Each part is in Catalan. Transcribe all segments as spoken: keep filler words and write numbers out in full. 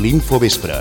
l'Infovespre.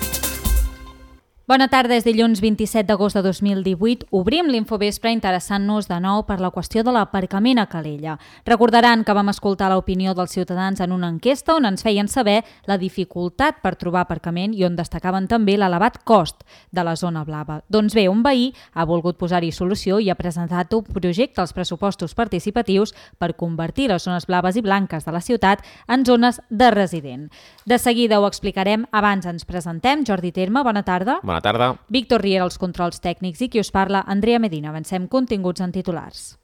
Bona tarda, és dilluns vint-i-set d'agost de dos mil divuit. Obrim l'Infovespre interessant-nos de nou per la qüestió de l'aparcament a Calella. Recordaran que vam escoltar l'opinió dels ciutadans en una enquesta on ens feien saber la dificultat per trobar aparcament i on destacaven també l'elevat cost de la zona blava. Doncs bé, un veí ha volgut posar-hi solució i ha presentat un projecte als pressupostos participatius per convertir les zones blaves i blanques de la ciutat en zones de resident. De seguida ho explicarem, abans ens presentem. Jordi Terme, bona tarda. Bona tarda. Víctor Riera, els controls tècnics, i qui us parla, Andrea Medina. Avancem continguts en titulars.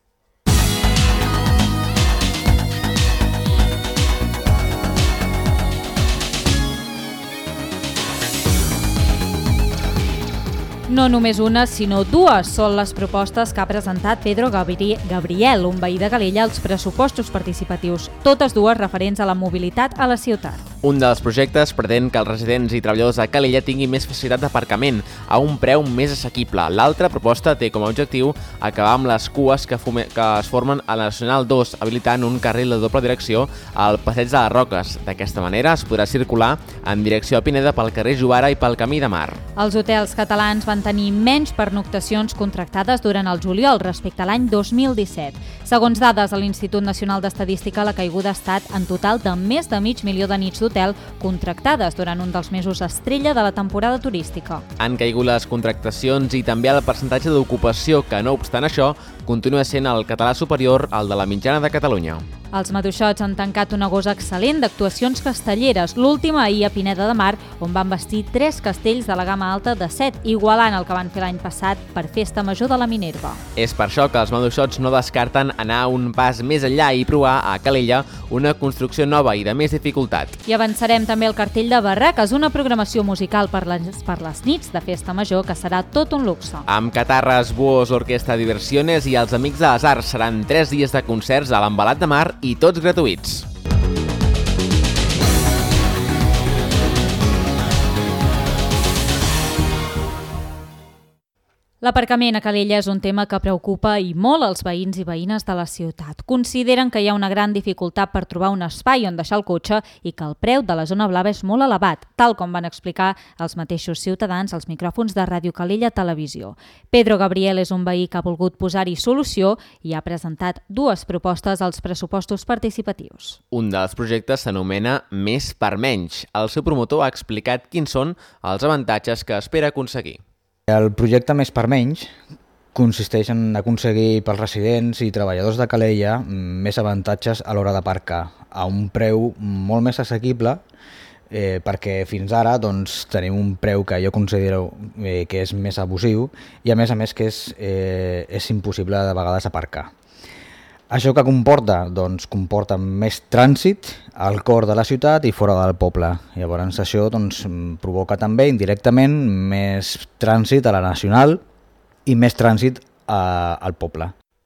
No només una, sinó dues són les propostes que ha presentat Pedro Gabriel, un veí de Calella, als pressupostos participatius, totes dues referents a la mobilitat a la ciutat. Un dels projectes pretén que els residents i treballadors de Calella tinguin més facilitat d'aparcament a un preu més assequible. L'altra proposta té com a objectiu acabar amb les cues que, fume, que es formen a la Nacional dos, habilitant un carril de doble direcció al Passeig de les Roques. D'aquesta manera es podrà circular en direcció a Pineda pel carrer Jovara i pel Camí de Mar. Els hotels catalans van tenir menys pernoctacions contractades durant el juliol respecte a l'any dos mil disset. Segons dades de l'Institut Nacional d'Estadística, la caiguda ha estat en total de més de mig milió de nits d'hotel contractades durant un dels mesos estrella de la temporada turística. Han caigut les contractacions i també el percentatge d'ocupació, que no obstant això continua sent el català superior al de la mitjana de Catalunya. Els maduixots han tancat una gosa excel·lent d'actuacions castelleres, l'última ahir a Pineda de Mar, on van vestir tres castells de la gamma alta de set, igualant el que van fer l'any passat per Festa Major de la Minerva. És per això que els maduixots no descarten anar un pas més enllà i provar a Calella una construcció nova i de més dificultat. I avançarem també el cartell de Barraques, una programació musical per les, per les nits de Festa Major que serà tot un luxe. Amb catarres, buos, orquestra, diversiones i els Amics de les Arts seran tres dies de concerts a l'Embalat de Mar i tots gratuïts. L'aparcament a Calella és un tema que preocupa i molt els veïns i veïnes de la ciutat. Consideren que hi ha una gran dificultat per trobar un espai on deixar el cotxe i que el preu de la zona blava és molt elevat, tal com van explicar els mateixos ciutadans als micròfons de Ràdio Calella Televisió. Pedro Gabriel és un veí que ha volgut posar-hi solució i ha presentat dues propostes als pressupostos participatius. Un dels projectes s'anomena Més per menys. El seu promotor ha explicat quins són els avantatges que espera aconseguir. El projecte Més per menys consisteix en aconseguir pels residents i treballadors de Calella més avantatges a l'hora d'aparcar a un preu molt més assequible, eh, perquè fins ara doncs, tenim un preu que jo considero eh, que és més abusiu i a més a més que és, eh, és impossible de vegades aparcar. Això que comporta? Doncs comporta més trànsit al cor de la ciutat i fora del poble. Llavors això doncs, provoca també indirectament més trànsit a la Nacional i més trànsit a, al poble.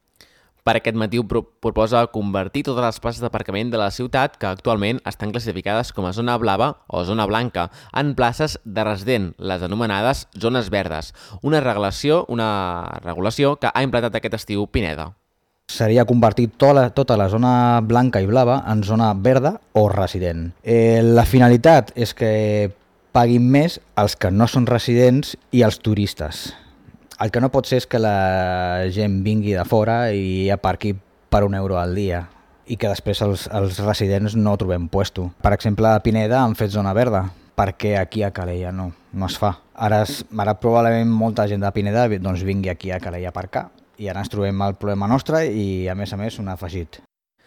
Per aquest motiu proposa convertir totes les places d'aparcament de la ciutat, que actualment estan classificades com a zona blava o zona blanca, en places de resident, les anomenades zones verdes, una regulació, una regulació que ha implantat aquest estiu Pineda. Seria convertir tota la, tota la zona blanca i blava en zona verda o resident. Eh, la finalitat és que paguin més els que no són residents i els turistes. El que no pot ser és que la gent vingui de fora i aparqui per un euro al dia i que després els, els residents no trobem puesto. Per exemple, a Pineda han fet zona verda, perquè aquí a Calella no, no es fa. Ara, ara probablement molta gent de Pineda doncs, vingui aquí a Calella a aparcar. I ara ens trobem el problema nostre i, a més a més, un afegit.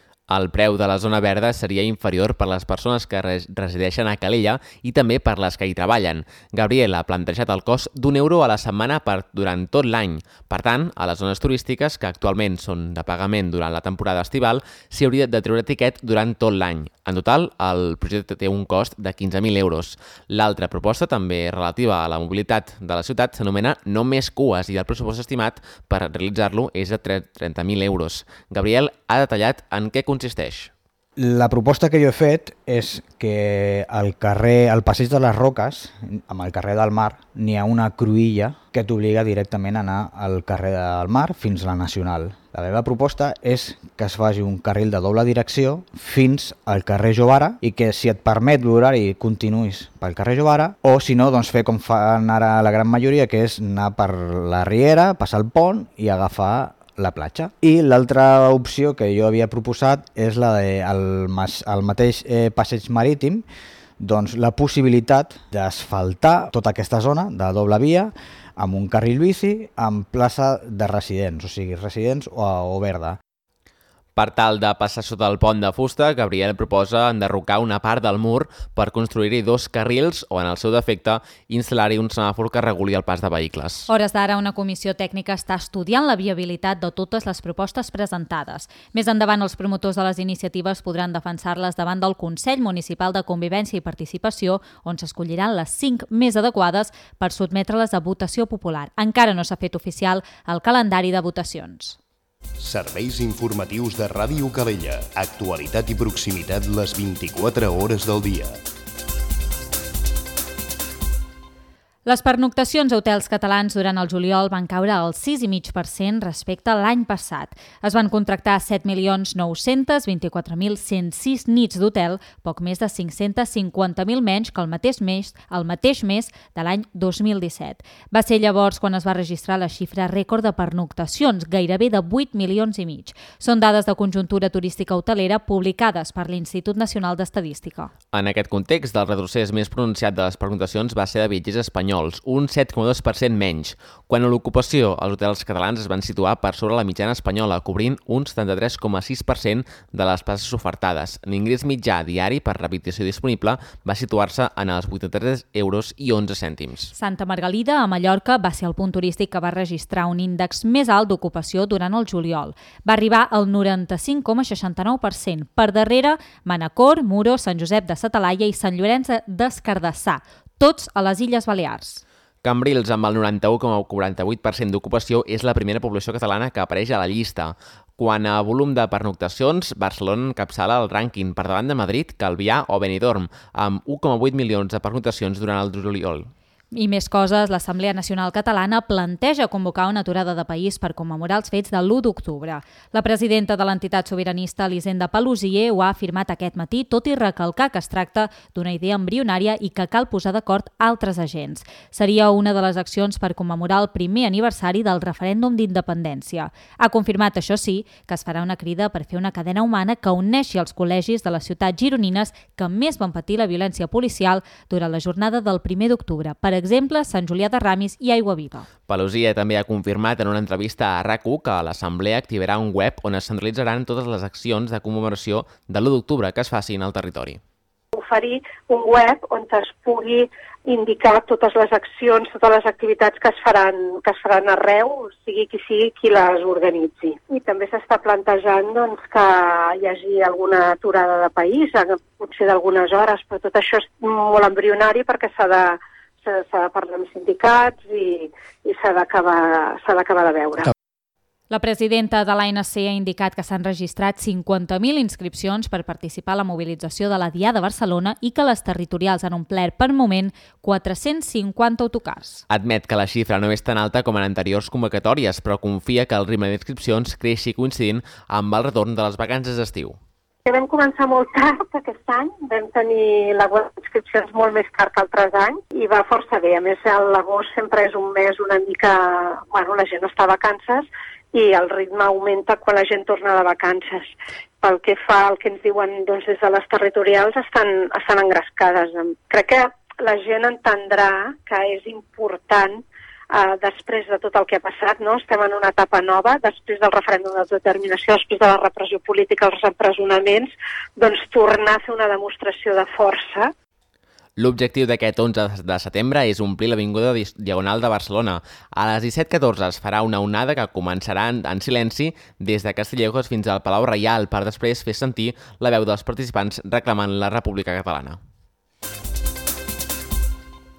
El preu de la zona verda seria inferior per les persones que resideixen a Calella i també per les que hi treballen. Gabriel ha plantejat el cost d'un euro a la setmana per, durant tot l'any. Per tant, a les zones turístiques, que actualment són de pagament durant la temporada estival, s'hi hauria de treure tiquet durant tot l'any. En total, el projecte té un cost de quinze mil euros. L'altra proposta, també relativa a la mobilitat de la ciutat, s'anomena No més cues i el pressupost estimat per realitzar-lo és de trenta mil euros. Gabriel ha detallat en què consisteix. La proposta que jo he fet és que al carrer, al passeig de les Roques, amb el carrer del Mar, n'hi ha una cruïlla que t'obliga directament a anar al carrer del Mar fins a la Nacional. La meva proposta és que es faci un carril de doble direcció fins al carrer Jovara i que, si et permet l'horari, continuïs pel carrer Jovara, o si no, doncs fer com fan ara la gran majoria, que és anar per la Riera, passar el pont i agafar la platja. I l'altra opció que jo havia proposat és la de el, el mateix eh, passeig marítim, doncs la possibilitat d'asfaltar tota aquesta zona de doble via amb un carril bici amb plaça de residents, o sigui, residents o, o verda. Per tal de passar sota el pont de fusta, Gabriel proposa enderrocar una part del mur per construir-hi dos carrils o, en el seu defecte, instal·lar-hi un semàfor que reguli el pas de vehicles. Hores d'ara, una comissió tècnica està estudiant la viabilitat de totes les propostes presentades. Més endavant, els promotors de les iniciatives podran defensar-les davant del Consell Municipal de Convivència i Participació, on s'escolliran les cinc més adequades per sotmetre-les a votació popular. Encara no s'ha fet oficial el calendari de votacions. Serveis informatius de Ràdio Calella. Actualitat i proximitat les vint-i-quatre hores del dia. Les pernoctacions a hotels catalans durant el juliol van caure al sis coma cinc per cent respecte a l'any passat. Es van contractar set milions nou-cents vint-i-quatre mil cent sis nits d'hotel, poc més de cinc-cents cinquanta mil menys que el mateix mes, el mateix mes de l'any dos mil disset. Va ser llavors quan es va registrar la xifra rècord de pernoctacions, gairebé de vuit milions i mig. Són dades de conjuntura turística hotelera publicades per l'Institut Nacional d'Estadística. En aquest context, el retrocés més pronunciat de les pernoctacions va ser de viatgers espanyols, un set coma dos per cent menys. Quan a l'ocupació, els hotels catalans es van situar per sobre la mitjana espanyola, cobrint un setanta-tres coma sis per cent de les places ofertades. L'ingrés mitjà diari per habitació disponible va situar-se en els vuitanta-tres euros i onze cèntims. Santa Margalida, a Mallorca, va ser el punt turístic que va registrar un índex més alt d'ocupació durant el juliol. Va arribar al noranta-cinc coma seixanta-nou per cent. Per darrere, Manacor, Muro, Sant Josep de sa Talaia i Sant Llorenç des Cardassar, tots a les Illes Balears. Cambrils, amb el noranta-u coma quaranta-vuit per cent d'ocupació, és la primera població catalana que apareix a la llista. Quant a volum de pernoctacions, Barcelona encapçala el rànquing per davant de Madrid, Calvià o Benidorm, amb u coma vuit milions de pernoctacions durant el juliol. I més coses, l'Assemblea Nacional Catalana planteja convocar una aturada de país per commemorar els fets de l'u d'octubre. La presidenta de l'entitat sobiranista, Elisenda Paluzie, ho ha afirmat aquest matí, tot i recalcar que es tracta d'una idea embrionària i que cal posar d'acord altres agents. Seria una de les accions per commemorar el primer aniversari del referèndum d'independència. Ha confirmat, això sí, que es farà una crida per fer una cadena humana que uneixi els col·legis de les ciutats gironines que més van patir la violència policial durant la jornada del primer d'octubre. Per exemple, Sant Julià de Ramis i Aiguaviva. Paluzie també ha confirmat en una entrevista a RAC u que l'Assemblea activarà un web on es centralitzaran totes les accions de commemoració de l'u d'octubre que es facin al territori. Oferir un web on es pugui indicar totes les accions, totes les activitats que es faran, que es faran arreu, sigui qui sigui qui les organitzi. I també s'està plantejant doncs, que hi hagi alguna aturada de país, potser d'algunes hores, però tot això és molt embrionari perquè s'ha de s'ha de parlar amb sindicats i, i s'ha d'acabar s'ha d'acabar de veure. La presidenta de l'A N C ha indicat que s'han registrat cinquanta mil inscripcions per participar a la mobilització de la Diada de Barcelona i que les territorials han omplert per moment quatre-cents cinquanta autocars. Admet que la xifra no és tan alta com en anteriors convocatòries, però confia que el ritme d'inscripcions creixi coincidint amb el retorn de les vacances d'estiu. Vam començar molt tard aquest any, vam tenir la web d'inscripcions molt més tard que altres anys i va força bé. A més, l'agost sempre és un mes una mica... Bueno, la gent està a vacances i el ritme augmenta quan la gent torna de vacances. Pel que fa al que ens diuen doncs, des de les territorials, estan, estan engrescades. Crec que la gent entendrà que és important Uh, després de tot el que ha passat, no? Estem en una etapa nova, després del referèndum d'autodeterminació, després de la repressió política, els empresonaments, doncs tornar a fer una demostració de força. L'objectiu d'aquest onze de setembre és omplir l'avinguda Diagonal de Barcelona. A les disset catorze es farà una onada que començarà en, en silenci des de Castillejos fins al Palau Reial per després fer sentir la veu dels participants reclamant la República Catalana.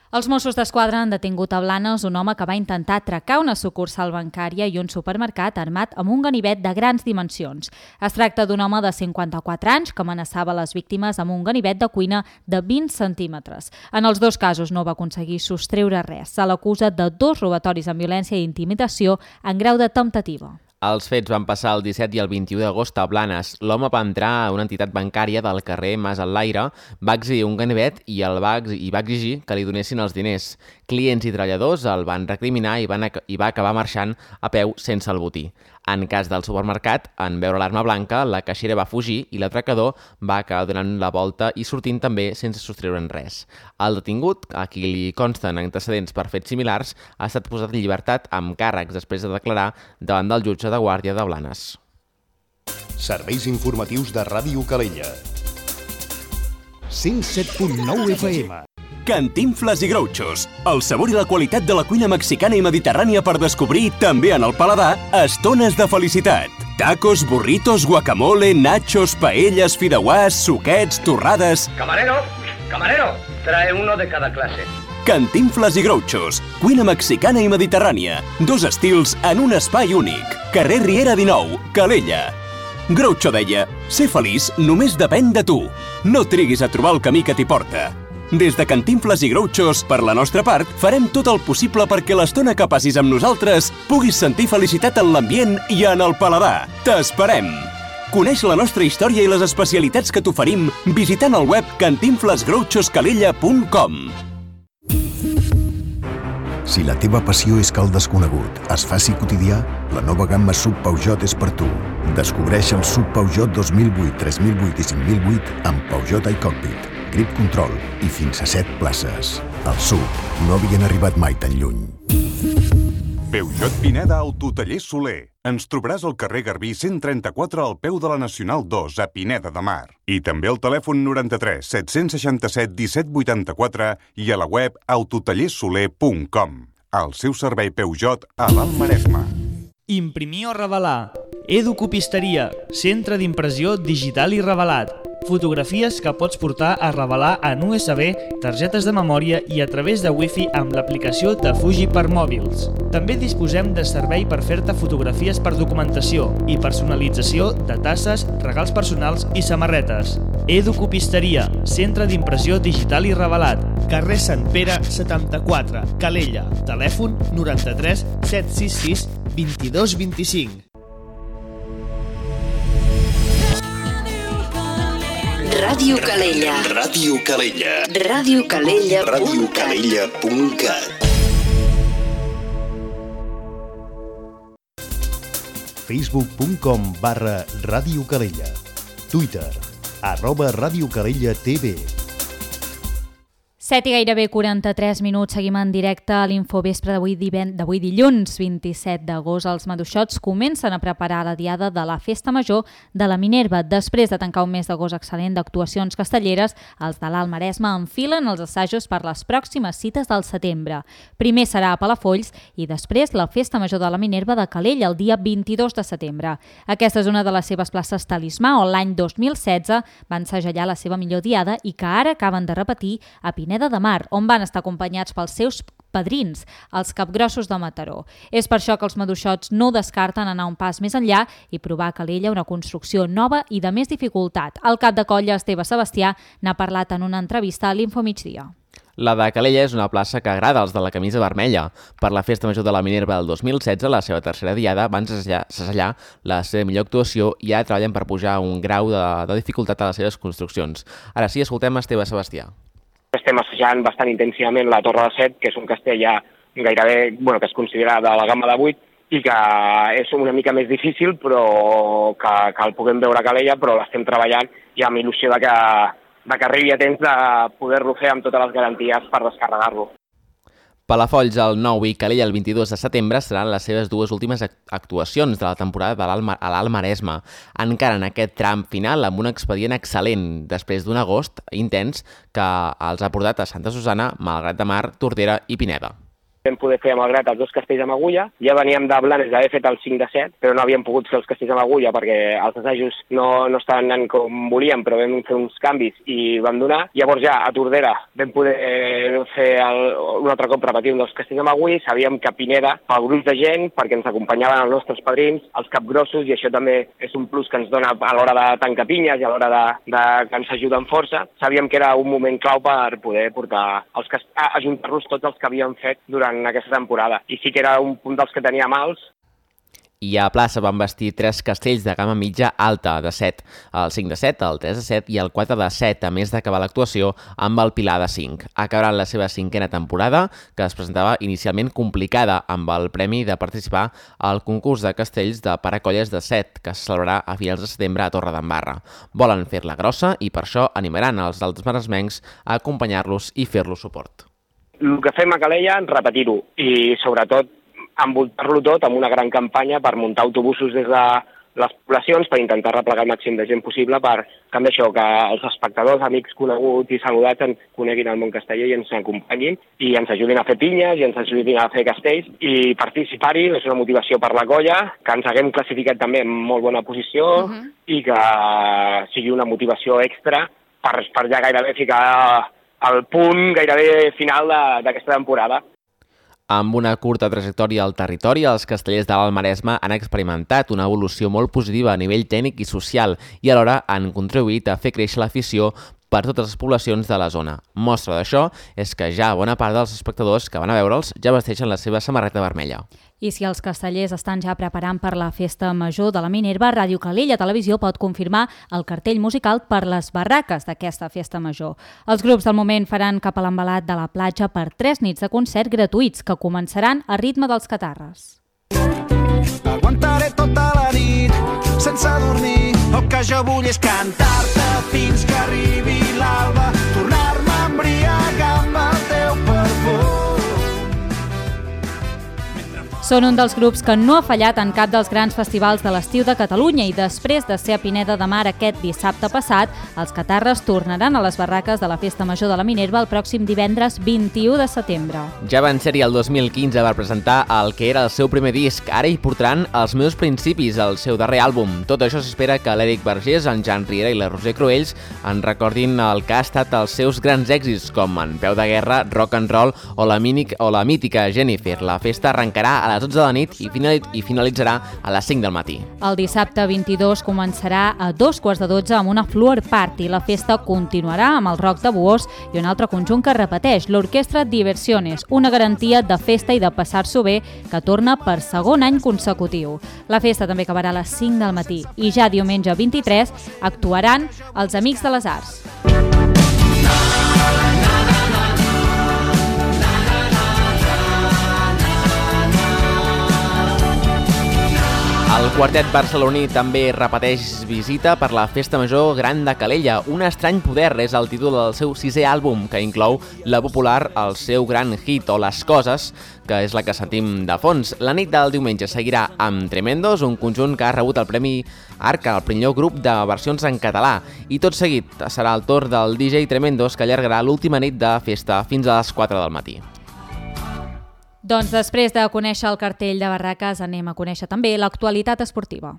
Els Mossos d'Esquadra han detingut a Blanes un home que va intentar atracar una sucursal bancària i un supermercat armat amb un ganivet de grans dimensions. Es tracta d'un home de cinquanta-quatre anys que amenaçava les víctimes amb un ganivet de cuina de vint centímetres. En els dos casos no va aconseguir sostreure res. Se l'acusa de dos robatoris amb violència i intimidació en grau de temptativa. Els fets van passar el disset i el vint-i-u d'agost a Blanes. L'home va entrar a una entitat bancària del carrer Mas Enlaire, va exigir un ganivet i, el va, i va exigir que li donessin els diners. Clients i treballadors el van recriminar i, van, i va acabar marxant a peu sense el botí. En cas del supermercat, en veure l'arma blanca, la caixera va fugir i l'atracador va acabar donant la volta i sortint també sense sostreure'n res. El detingut, a qui li consten antecedents per fets similars, ha estat posat en llibertat amb càrrecs després de declarar davant del jutge de guàrdia de Blanes. Serveis informatius de Ràdio Calella. cent set punt nou F M. Cantinfles i Grouchos, el sabor i la qualitat de la cuina mexicana i mediterrània per descobrir, també en el paladar, estones de felicitat. Tacos, burritos, guacamole, nachos, paelles, fideuàs, suquets, torrades... Camarero, camarero, trae uno de cada clase. Cantinfles i Grouchos, cuina mexicana i mediterrània, dos estils en un espai únic. Carrer Riera dinou, Calella. Groucho deia, ser feliç només depèn de tu. No triguis a trobar el camí que t'hi porta. Des de Cantinfles i Grouchos, per la nostra part, farem tot el possible perquè l'estona que passis amb nosaltres puguis sentir felicitat en l'ambient i en el paladar. T'esperem! Coneix la nostra història i les especialitats que t'oferim visitant el web cantinfles grouchos calella punt com. Si la teva passió és que el desconegut es faci quotidià, la nova gamma S U V Peugeot és per tu. Descobreix el S U V Peugeot dos mil vuit, tres mil vuit i cinc mil vuit amb Peugeot iCockpit, Grip Control i fins a set places. Els S U V no havien arribat mai tan lluny. Peugeot Pineda Autotaller Soler. Ens trobaràs al carrer Garbí cent trenta-quatre al peu de la Nacional dos a Pineda de Mar. I també al telèfon noranta-tres set-cents seixanta-set disset vuitanta-quatre i a la web autotallersoler punt com. El seu servei Peugeot a l'Alt Maresme. Imprimir o revelar. Educopisteria, centre d'impressió digital i revelat. Fotografies que pots portar a revelar en U S B, targetes de memòria i a través de Wi-Fi amb l'aplicació de Fuji per mòbils. També disposem de servei per fer-te fotografies per documentació i personalització de tasses, regals personals i samarretes. Educopisteria, centre d'impressió digital i revelat. Carrer Sant Pere setanta-quatre, Calella. Telèfon noranta-tres set sis sis vint-i-dos vint-i-cinc. Ràdio Calella. Ràdio Calella. Ràdio Calella. Ràdio Calella punt cat. facebook punt com barra Ràdio Calella. Twitter, arroba Ràdio Calella T V. set i gairebé quaranta-tres minuts, seguim en directe a l'Infovespre d'avui d'avui dilluns vint-i-set d'agost. Els maduixots comencen a preparar la diada de la Festa Major de la Minerva. Després de tancar un mes d'agost excel·lent d'actuacions castelleres, els de l'Alt Maresme enfilen els assajos per les pròximes cites del setembre. Primer serà a Palafolls i després la Festa Major de la Minerva de Calella el dia vint-i-dos de setembre. Aquesta és una de les seves places talismà on l'any dos mil setze van segellar la seva millor diada i que ara acaben de repetir a Pineda de Mar, on van estar acompanyats pels seus padrins, els capgrossos de Mataró. És per això que els maduixots no descarten anar un pas més enllà i provar a Calella una construcció nova i de més dificultat. El cap de colla, Esteve Sebastià, n'ha parlat en una entrevista a l'Info Migdia. La de Calella és una plaça que agrada als de la camisa vermella. Per la Festa Major de la Minerva del dos mil setze, la seva tercera diada, van segellar la seva millor actuació i ara treballen per pujar un grau de, de dificultat a les seves construccions. Ara sí, escoltem Esteve Sebastià. Estem assajant bastant intensivament la Torre de Set, que és un castell ja gairebé, bueno, que es considera de la gamma de vuit i que és una mica més difícil, però que, que el puguem veure a Calella, però l'estem treballant i amb il·lusió de que, de que arribi a temps de poder-lo fer amb totes les garanties per descarregar-lo. Palafolls el nou i Calella el vint-i-dos de setembre seran les seves dues últimes actuacions de la temporada de l'Alt Maresme, encara en aquest tram final amb un expedient excel·lent després d'un agost intens que els ha portat a Santa Susana, Malgrat de Mar, Tordera i Pineda. vam poder fer amb el Grat els dos castells amb agulla. Ja veníem de Blanes d'haver fet el cinc de set, però no havíem pogut fer els castells amb agulla perquè els assajos no, no estaven anant com volíem, però vam fer uns canvis i vam donar. Llavors ja a Tordera vam poder fer el, un altre cop repetir un dels castells amb agulla. Sabíem que a Pineda, pel grup de gent, perquè ens acompanyaven els nostres padrins, els capgrossos, i això també és un plus que ens dona a l'hora de tancar pinyes i a l'hora de, de, que ens ajuda amb força. Sabíem que era un moment clau per poder portar els cast... ajuntar-los tots els que havíem fet durant en aquesta temporada. I sí que era un punt dels que tenia mals. I a plaça van vestir tres castells de gamma mitja alta de set, el cinc de set, el tres de set i el quatre de set, a més d'acabar l'actuació amb el Pilar de cinc. Acabaran la seva cinquena temporada, que es presentava inicialment complicada amb el premi de participar al concurs de castells de paracolles de set, que es celebrarà a finals de setembre a Torredembarra. Volen fer-la grossa i per això animaran els altres maresmencs a acompanyar-los i fer-los suport. El que fem a Calella, repetir-ho, i sobretot envoltar-lo tot amb una gran campanya per muntar autobusos des de les poblacions per intentar replegar el màxim de gent possible per també això, que els espectadors, amics coneguts i saludats ens coneguin el món casteller i ens acompanyin i ens ajudin a fer pinyes i ens ajudin a fer castells i participar-hi. És una motivació per la colla, que ens haguem classificat també en molt bona posició uh-huh. i que sigui una motivació extra per, per ja gairebé ficar al punt gairebé final d'aquesta temporada. Amb una curta trajectòria al territori, els castellers de l'Alt Maresme han experimentat una evolució molt positiva a nivell tècnic i social i alhora han contribuït a fer créixer l'afició per totes les poblacions de la zona. Mostra d'això és que ja bona part dels espectadors que van a veure'ls ja vesteixen la seva samarreta vermella. I si els castellers estan ja preparant per la festa major de la Minerva, Ràdio Calella Televisió pot confirmar el cartell musical per les barraques d'aquesta festa major. Els grups del moment faran cap a l'embalat de la platja per tres nits de concert gratuïts que començaran a ritme dels catarres. Aguantaré tota la nit sense dormir. El que jo vull és cantar-te fins que arribi l'alba, tornar-me a embriagar amb el teu perfum. Són un dels grups que no ha fallat en cap dels grans festivals de l'estiu de Catalunya i després de ser a Pineda de Mar aquest dissabte passat, els catarres tornaran a les barraques de la Festa Major de la Minerva el pròxim divendres vint-i-u de setembre. Ja van ser-hi el dos mil quinze per presentar el que era el seu primer disc. Ara hi portaran Els meus principis, el seu darrer àlbum. Tot això s'espera que l'Eric Vergés, en Jan Riera i la Roser Cruells en recordin el que ha estat els seus grans èxits, com En peu de guerra, Rock and Roll o la, mínic, o la mítica Jennifer. La festa arrencarà a les dotze de la nit i finalitzarà a les cinc del matí. El dissabte vint-i-dos començarà a dos quarts de dotze amb una floor party. La festa continuarà amb el rock de Buós i un altre conjunt que repeteix, l'Orquestra Diversiones, una garantia de festa i de passar-s'ho bé que torna per segon any consecutiu. La festa també acabarà a les cinc del matí i ja diumenge vint-i-tres actuaran els Amics de les Arts. El quartet barceloní també repeteix visita per la Festa Major Gran de Calella. Un estrany poder és el títol del seu sisè àlbum, que inclou la popular El seu gran hit o Les coses, que és la que sentim de fons. La nit del diumenge seguirà amb Tremendos, un conjunt que ha rebut el Premi Arca, el primer grup de versions en català. I tot seguit serà el torn del D J Tremendos, que allargarà l'última nit de festa fins a les quatre del matí. Doncs després de conèixer el cartell de barraques anem a conèixer també l'actualitat esportiva.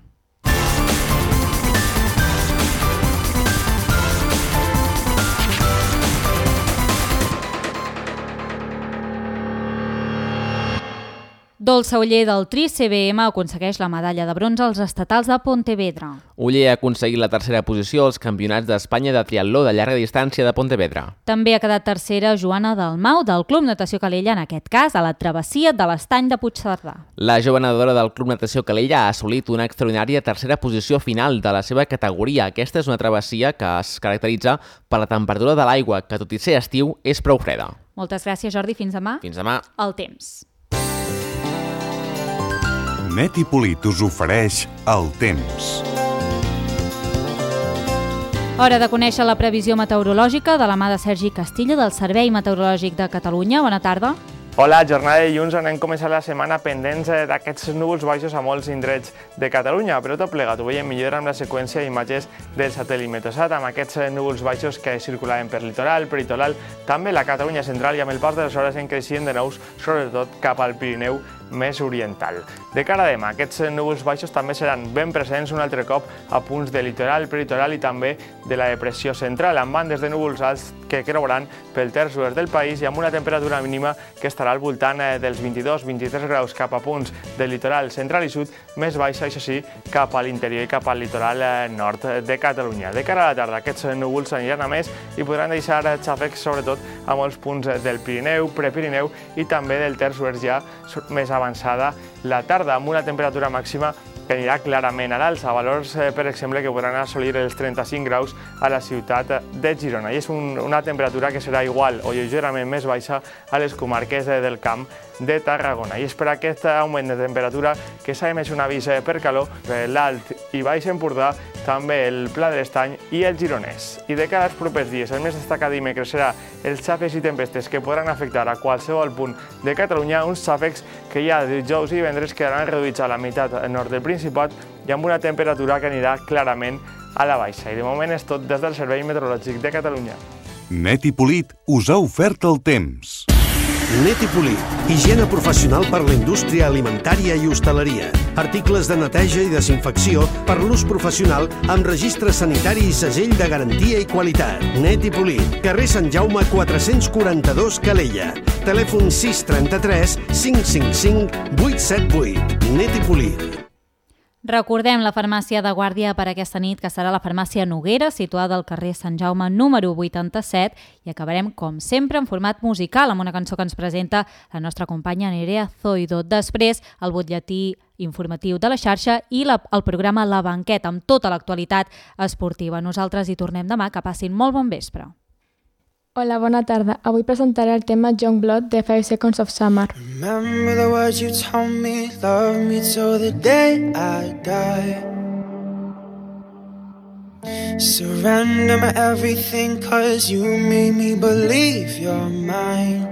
Dolça Oller del Tri C B M aconsegueix la medalla de bronze als estatals de Pontevedra. Oller ha aconseguit la tercera posició als Campionats d'Espanya de triatló de llarga distància de Pontevedra. També ha quedat tercera Joana Dalmau del Club Natació Calella, en aquest cas a la travessia de l'Estany de Puigcerdà. La jove nedadora del Club Natació Calella ha assolit una extraordinària tercera posició final de la seva categoria. Aquesta és una travessia que es caracteritza per la temperatura de l'aigua, que tot i ser estiu és prou freda. Moltes gràcies, Jordi. Fins demà. Fins demà. El temps. Net i Polit us ofereix el temps. Hora de conèixer la previsió meteorològica de la mà de Sergi Castilla del Servei Meteorològic de Catalunya. Bona tarda. Hola, jornada de dilluns on hem començat la setmana pendents d'aquests núvols baixos a molts indrets de Catalunya, però tot plegat ho veiem millor amb la seqüència d'imatges del satèl·lit Meteosat, amb aquests núvols baixos que circulaven per litoral, per litoral, també la Catalunya central i amb el pas de les hores en creixien de nous, sobretot cap al Pirineu més oriental. De cara a demà, aquests núvols baixos també seran ben presents un altre cop a punts de litoral, peritoral i també de la depressió central, amb bandes de núvols alts que creuaran pel terç oest del país i amb una temperatura mínima que estarà al voltant dels vint-i-dos a vint-i-tres graus cap a punts del litoral central i sud, més baixa, això sí, cap a l'interior i cap al litoral nord de Catalunya. De cara a la tarda, aquests núvols aniran a més i podran deixar xàfecs, sobretot a molts punts del Pirineu, Prepirineu i també del terç oest ja més avançada la tarda, amb una temperatura màxima que anirà clarament a l'alça, valors, per exemple, que podran assolir els trenta-cinc graus a la ciutat de Girona. I és un, una temperatura que serà igual o lleugerament més baixa a les comarques del Camp de Tarragona. I és per aquest augment de temperatura que s'ha emès un avís per calor per l'Alt i Baix Empordà, també el Pla de l'Estany i el Gironès. I de cara als propers dies, el més destacat dimecres serà els xàfecs i tempestes que podran afectar a qualsevol punt de Catalunya, uns xàfecs que ja dijous i divendres quedaran reduïts a la meitat nord del Principat i amb una temperatura que anirà clarament a la baixa. I de moment és tot des del Servei Meteorològic de Catalunya. Net i Polit us ha ofert el temps. Net i Polit, higiene professional per la indústria alimentària i hostaleria. Articles de neteja i desinfecció per l'ús professional amb registre sanitari i segell de garantia i qualitat. Net i Polit, carrer Sant Jaume quatre-cents quaranta-dos, Calella. Telèfon sis trenta-tres cinc cinc cinc vuit set vuit. Net i Polit. Recordem la farmàcia de guàrdia per aquesta nit, que serà la farmàcia Noguera, situada al carrer Sant Jaume número vuitanta-set, i acabarem, com sempre, en format musical, amb una cançó que ens presenta la nostra companya Nerea Zoido. Després, el butlletí informatiu de la xarxa i la, el programa La Banqueta, amb tota l'actualitat esportiva. Nosaltres hi tornem demà, que passin molt bon vespre. Hola, bona tarda. Avui presentaré el tema Youngblood de Five Seconds of Summer. Remember the words you told me, love me till the day I die. Surrender my everything, cause you made me believe you're mine.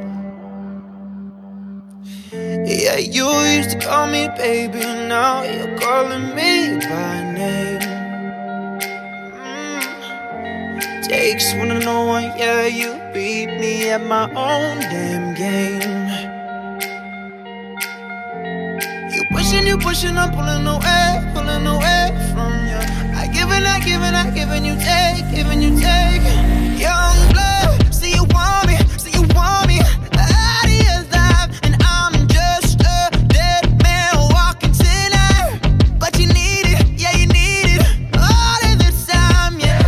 Yeah, you used to call me baby, now you're calling me by name. Takes one to know one, yeah, you beat me at my own damn game. You pushing, you pushing, I'm pulling away, pulling away from you. I give and I give and I give and you take, giving you take. Young blood, see you want me, see you want me out of your life, and I'm just a dead man walking tonight. But you need it, yeah, you need it all of the time, yeah.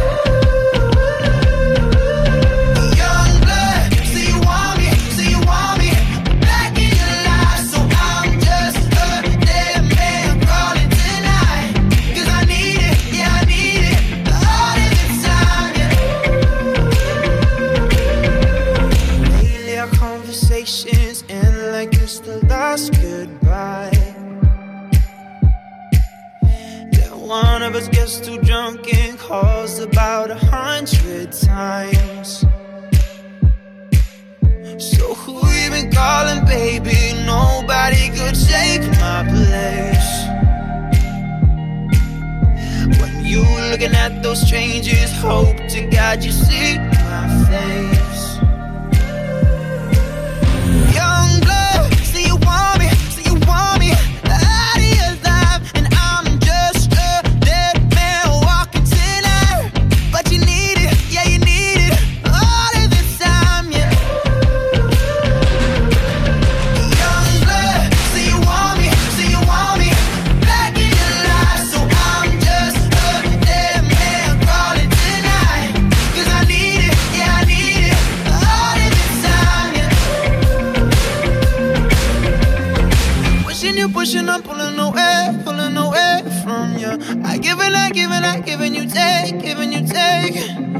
End like it's the last goodbye. Then one of us gets too drunk and calls about a hundred times. So who you been calling, baby? Nobody could take my place. When you looking at those strangers, hope to God you see my face. Pushing, I'm pulling away, pulling away from you. I give and I give and I give and you take, give and you take.